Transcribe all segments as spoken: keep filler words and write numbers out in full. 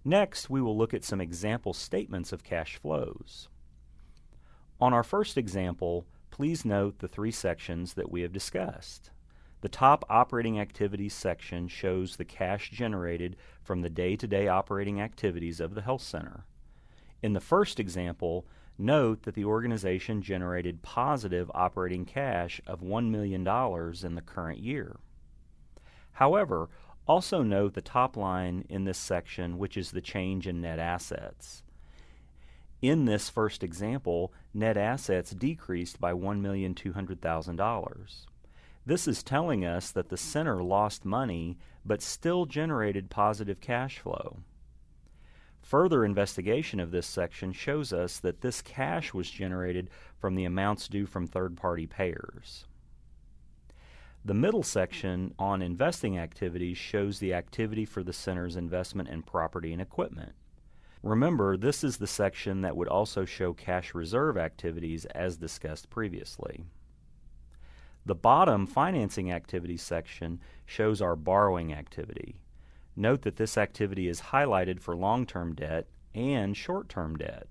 Next, we will look at some example statements of cash flows. On our first example, please note the three sections that we have discussed. The top operating activities section shows the cash generated from the day-to-day operating activities of the health center. In the first example, note that the organization generated positive operating cash of one million dollars in the current year. However, also note the top line in this section, which is the change in net assets. In this first example, net assets decreased by one million two hundred thousand dollars. This is telling us that the center lost money but still generated positive cash flow. Further investigation of this section shows us that this cash was generated from the amounts due from third-party payers. The middle section on investing activities shows the activity for the center's investment in property and equipment. Remember, this is the section that would also show cash reserve activities as discussed previously. The bottom financing activities section shows our borrowing activity. Note that this activity is highlighted for long-term debt and short-term debt.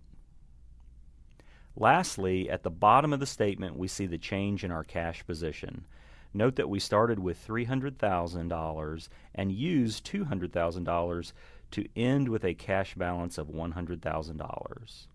Lastly, at the bottom of the statement, we see the change in our cash position. Note that we started with three hundred thousand dollars and used two hundred thousand dollars to end with a cash balance of one hundred thousand dollars.